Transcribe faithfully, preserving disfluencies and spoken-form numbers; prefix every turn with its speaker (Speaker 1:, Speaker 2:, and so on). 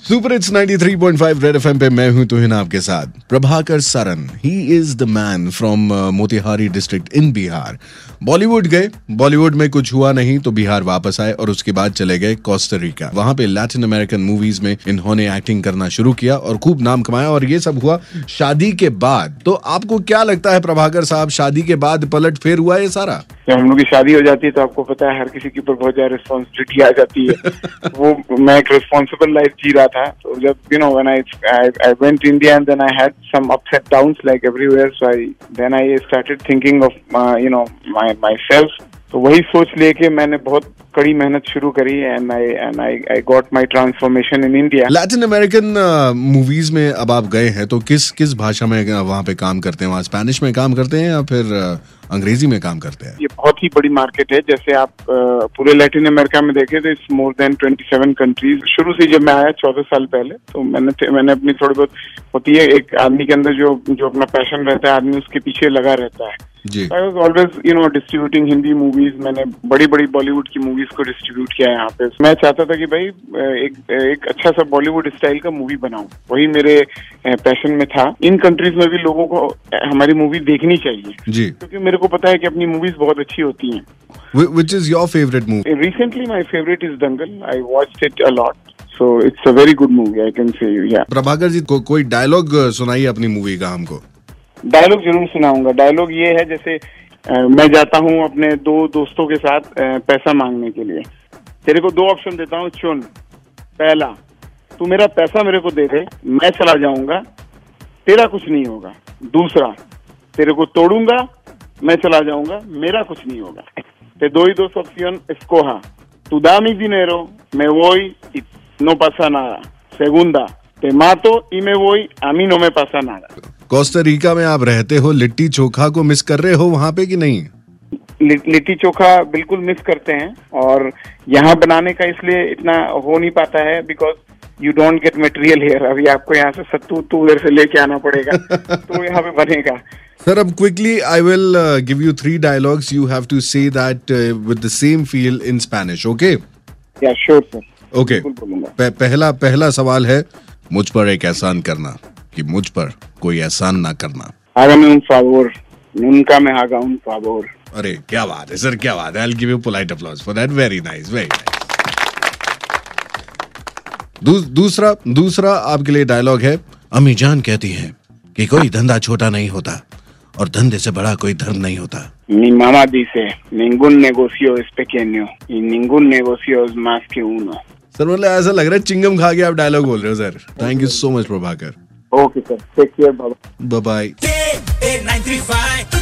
Speaker 1: Super hits ninety three point five red FM पे मैं हूं तुहिन आपके साथ। Prabhakar Saran, he is the man from Motihari district in Bihar. Bollywood गए, बॉलीवुड में कुछ हुआ नहीं तो बिहार वापस आए और उसके बाद चले गए कोस्टा रिका। वहां पे लैटिन अमेरिकन मूवीज में इन्होंने एक्टिंग करना शुरू किया और खूब नाम कमाया, और ये सब हुआ शादी के बाद। तो आपको क्या लगता है प्रभाकर साहब, शादी के बाद पलट फेर हुआ ये सारा?
Speaker 2: जब हम लोग की शादी हो जाती है तो आपको पता है हर किसी के ऊपर बहुत ज्यादा रिस्पॉन्सिबिलिटी आ जाती है। वो मैं एक रिस्पॉन्सिबल लाइफ जी रहा था, तो जब you know when I I went India and then I had some ups and downs like everywhere, so I then I started thinking of you know my myself. तो वही सोच लेके मैंने बहुत कड़ी मेहनत शुरू करी and I and I I got my transformation in India.
Speaker 1: Latin American movies में अब आप गए हैं तो किस किस भाषा में वहाँ पे काम करते हैं? वहाँ स्पेनिश में काम करते हैं या फिर uh, अंग्रेजी में काम करते हैं?
Speaker 2: ये बहुत ही बड़ी मार्केट है। जैसे आप uh, पूरे लैटिन अमेरिका में देखें तो it's more than twenty seven countries. शुरू से जब मैं आया चौदह साल पहले, तो मैंने मैंने अपनी थोड़ी बहुत होती है एक आदमी के अंदर जो जो अपना पैशन रहता है, आदमी उसके पीछे लगा रहता है।
Speaker 1: जी।
Speaker 2: I was always you know distributing Hindi movies. मैंने बड़ी बड़ी बॉलीवुड की मूवीज को डिस्ट्रीब्यूट किया है यहाँ पे। मैं चाहता था कि भाई एक एक अच्छा सा बॉलीवुड स्टाइल का मूवी बनाऊं, वही मेरे पैशन में था। इन कंट्रीज में भी लोगों को हमारी मूवी देखनी चाहिए
Speaker 1: जी,
Speaker 2: क्योंकि मेरे को पता है कि अपनी मूवीज बहुत अच्छी होती हैं।
Speaker 1: Which is your favorite movie?
Speaker 2: Recently my favorite is Dangal. I watched it a lot. So it's a very good movie, I can say, yeah.
Speaker 1: Prabhakar ji को, कोई डायलॉग सुनाइए अपनी मूवी का हमको।
Speaker 2: डायलॉग जरूर सुनाऊंगा। डायलॉग ये है जैसे आ, मैं जाता हूँ अपने दो दोस्तों के साथ आ, पैसा मांगने के लिए। तेरे को दो ऑप्शन देता हूँ, चुन। पहला, तू मेरा पैसा मेरे को दे दे, मैं चला जाऊंगा, तेरा कुछ नहीं होगा। दूसरा, तेरे को तोड़ूंगा, मैं चला जाऊंगा, मेरा कुछ नहीं होगा। Te doy dos opciones, escoja. Tú dame dinero, me voy y no pasa nada. Segunda, te mato y me voy, a mí no me pasa nada.
Speaker 1: Costa Rica में आप रहते हो, लिट्टी चोखा को मिस कर रहे हो वहाँ पे कि नहीं?
Speaker 2: लिट्टी चोखा बिल्कुल मिस करते हैं, और यहाँ बनाने का इसलिए इतना हो नहीं पाता है because you don't get material here. अभी आपको यहाँ से सत्तू तो उधर से लेके आना पड़ेगा तो यहाँ पे बनेगा।
Speaker 1: Sir, अब quickly I will uh, give you three dialogues. You have to say that uh, with the same feel in Spanish, okay?
Speaker 2: Yeah, sure, sir.
Speaker 1: Okay. प- पहला पहला सवाल है, मुझ पर एक एहसान करना कि मुझ पर कोई एहसान ना करना।
Speaker 2: Hágame un favor, nunca me haga un favor.
Speaker 1: अरे क्या बात है सर, क्या बात है। I'll give you polite applause for that. Very nice, very nice. दू, दूसरा दूसरा आपके लिए डायलॉग है, अम्मी जान कहती हैं कि कोई धंधा छोटा नहीं होता और धंधे से बड़ा कोई धर्म नहीं होता।
Speaker 2: Mi mamá dice, ningún negocio es pequeño y ningún negocio es más que uno.
Speaker 1: Sir मतलब ऐसा लग रहा है चिंगम खा के आप डायलॉग बोल रहे हो sir. Thank you so much Prabhakar.
Speaker 2: Okay sir, take care, bye
Speaker 1: bye.